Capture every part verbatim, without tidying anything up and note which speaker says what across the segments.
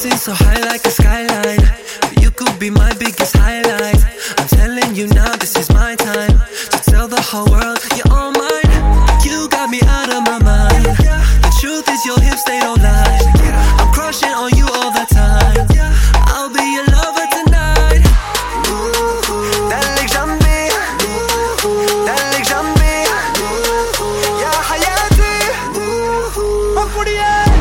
Speaker 1: Rising so high like a skyline, you could be my biggest highlight. I'm telling you now, this is my time to tell the whole world you're all mine. You got me out of my mind. The truth is your hips, they don't lie. I'm crushing on you all the time. I'll be your lover tonight. دلك جنبي دلك جنبي يا حياتي وكوريا.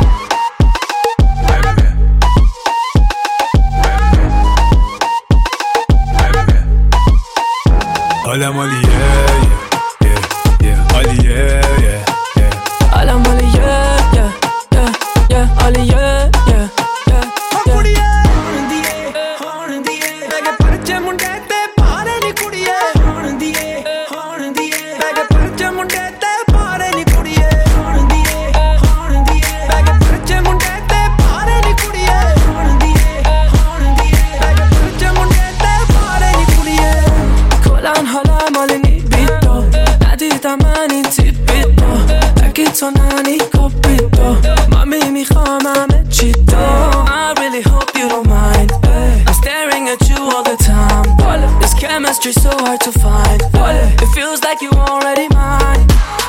Speaker 2: Hola Molly, yeah, yeah, yeah, Ollie, yeah, yeah, yeah.
Speaker 3: Hola Molly, yeah, yeah, yeah, yeah, Ollie, yeah, yeah, yeah, yeah.
Speaker 1: ਹੋਣ ਦੀਏ ਮੈਂ ਕਿ ਪਰਚੇ ਮੁੰਡੇ ਤੇ ਪਾਰੇ ਨੀ ਕੁੜੀਏ ਹੋਣ ਦੀਏ ਹੋਣ ਦੀਏ ਮੈਂ ਕਿ ਪਰਚੇ ਮੁੰਡੇ ਤੇ ਪਾਰੇ ਨੀ ਕੁੜੀਏ ਹੋਣ ਦੀਏ ਹੋਣ ਦੀਏ ਮੈਂ ਕਿ ਪਰਚੇ ਮੁੰਡੇ ਤੇ ਪਾਰੇ ਨੀ ਕੁੜੀਏ ਹੋਣ ਦੀਏ ਹੋਣ ਦੀਏ ਮੈਂ ਕਿ ਪਰਚੇ ਮੁੰਡੇ ਤੇ ਪਾਰੇ ਨੀ ਕੁੜੀਏ.
Speaker 3: کلن حالم حال نیبیدو ندیدم من این تیپی تو اگه تو ننی کپی تو مامی میخوام همه چی تو I really hope you don't mind. I'm staring at you all the time. This chemistry so hard to find. It feels like you already mine.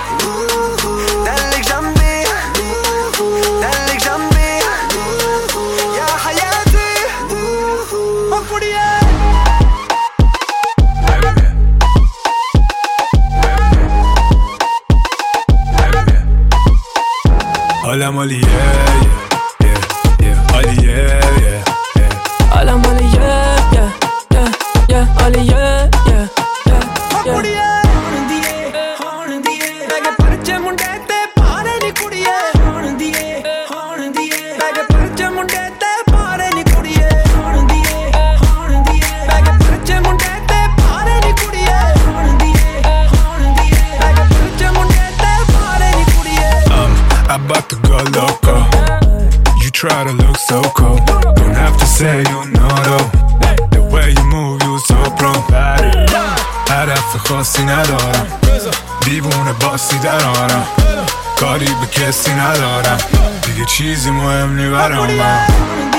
Speaker 1: دلك جنبي دلك جنبي يا حياتي وكوريا.
Speaker 2: Hola Molly, yeah, yeah, yeah, yeah, Ollie, yeah, yeah, yeah.
Speaker 3: Hola Molly, yeah, yeah, yeah, yeah, Ollie, yeah, yeah, yeah, yeah.
Speaker 1: ਹੋਣ ਦੀਏ ਹੋਣ ਦੀਏ ਮੈਂ ਕਿ ਪਰਚੇ ਮੁੰਡੇ ਤੇ ਪਾਰੇ ਨੀ ਕੁੜੀਏ ਹੋਣ ਦੀਏ ਹੋਣ ਦੀਏ ਮੈਂ ਕਿ ਪਰਚੇ ਮੁੰਡੇ ਤੇ ਪਾਰੇ ਨੀ ਕੁੜੀਏ ਹੋਣ ਦੀਏ ਹੋਣ ਦੀਏ ਮੈਂ ਕਿ ਪਰਚੇ ਮੁੰਡੇ ਤੇ ਪਾਰੇ ਨੀ ਕੁੜੀਏ ਹੋਣ ਦੀਏ ਹੋਣ ਦੀਏ ਮੈਂ ਕਿ ਪਰਚੇ ਮੁੰਡੇ ਤੇ ਪਾਰੇ ਨੀ ਕੁੜੀਏ.
Speaker 2: Um, I'm about to go loco. You try to look so cool. Don't have to say you know though. The way you move, you so pro. هدف خاصی ندارم دیوونه باسی در آرم کاری به کسی ندارم دیگه چیزی مهم نی برام.